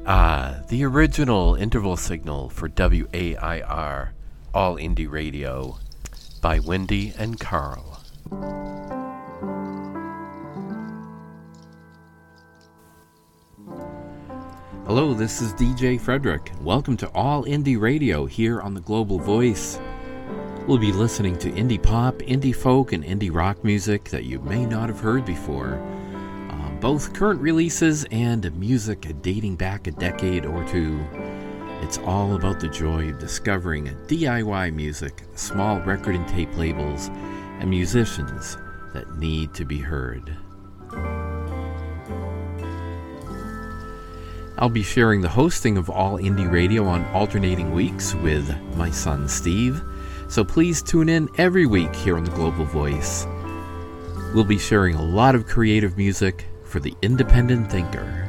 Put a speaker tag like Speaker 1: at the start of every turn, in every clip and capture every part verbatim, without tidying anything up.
Speaker 1: Ah, the original interval signal for W A I R, All Indie Radio, by Wendy and Carl. Hello, this is D J Frederick. Welcome to All Indie Radio here on the Global Voice. We'll be listening to indie pop, indie folk, and indie rock music that you may not have heard before. Both current releases and music dating back a decade or two. It's all about the joy of discovering D I Y music, small record and tape labels, and musicians that need to be heard. I'll be sharing the hosting of All Indie Radio on alternating weeks with my son Steve, so please tune in every week here on the Global Voice. We'll be sharing a lot of creative music for the independent thinker.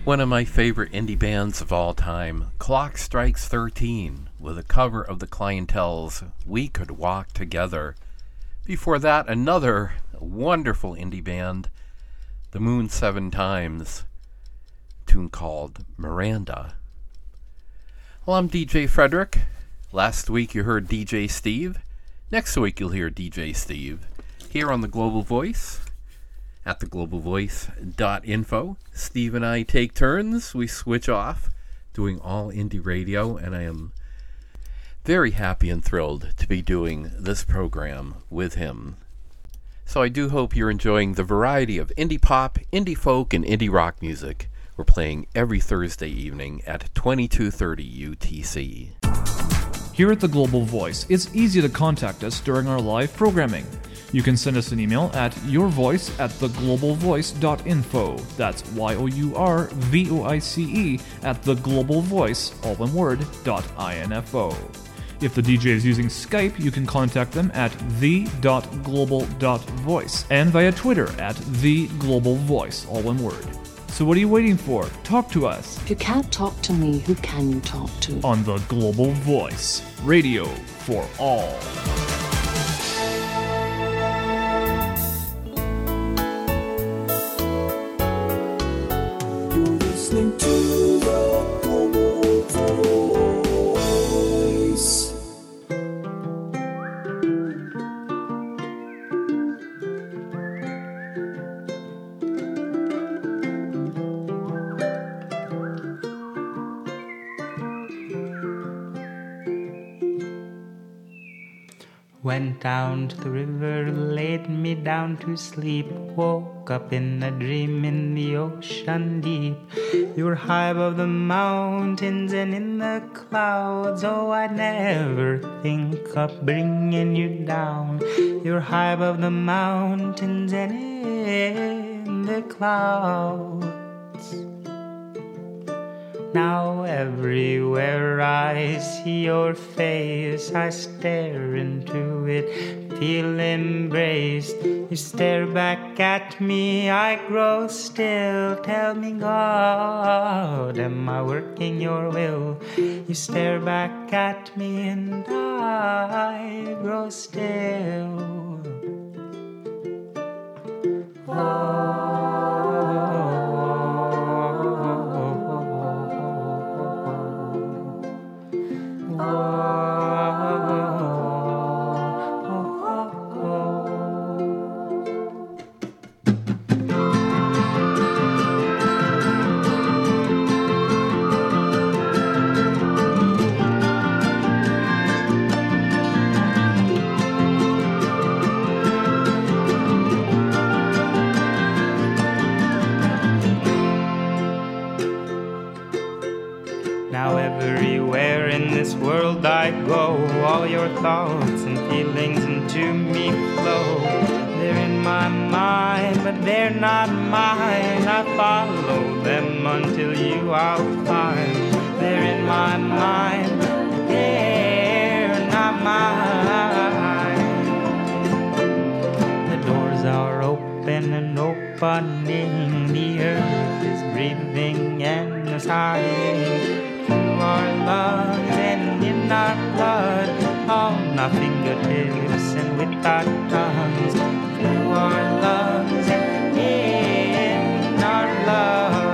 Speaker 1: One of my favorite indie bands of all time, Clock Strikes thirteen, with a cover of the Clientele's We Could Walk Together. Before that, another wonderful indie band, The Moon Seven Times, a tune called Miranda. Well, I'm D J Frederick. Last week you heard D J Steve. Next week you'll hear D J Steve here on The Global Voice. At the global voice dot info. Steve and I take turns. We switch off doing all indie radio, and I am very happy and thrilled to be doing this program with him. So I do hope you're enjoying the variety of indie pop, indie folk, and indie rock music we're playing every Thursday evening at twenty-two thirty U T C.
Speaker 2: Here at The Global Voice, it's easy to contact us during our live programming. You can send us an email at yourvoice at the global voice dot info. That's Y O U R V O I C E at the global voice, all one word, dot info. If the D J is using Skype, you can contact them at the dot global dot voice and via Twitter at the global voice, all one word. So what are you waiting for? Talk to us.
Speaker 3: If you can't talk to me, who can you talk to?
Speaker 2: On The Global Voice, radio for all.
Speaker 4: Listening to the Global Voice.
Speaker 5: Went down to the river, laid me down to sleep. Woke up in a dream in the ocean deep. You were high above the mountains and in the clouds. Oh, I'd never think of bringing you down. You were high above the mountains and in the clouds. Now everywhere I see your face, I stare into it, feel embraced. You stare back at me, I grow still. Tell me, God, am I working your will? You stare back at me and I grow still. Oh. World I go, all your thoughts and feelings into me flow. They're in my mind, but they're not mine. I follow them until you I'll find. They're in my mind, but they're not mine. The doors are open and opening. The earth is breathing and sighing. Through our lungs and in our blood, all my fingertips and with our tongues. Through our lungs and in our blood.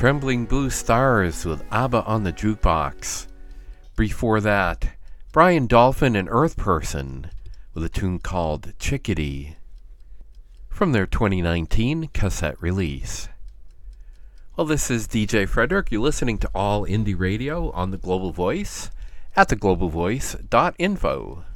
Speaker 1: Trembling Blue Stars with ABBA on the Jukebox. Before that, Brian Dolphin and Earth Person with a tune called Chickadee from their twenty nineteen cassette release. Well, this is D J Frederick. You're listening to All Indie Radio on the Global Voice at the global voice dot info.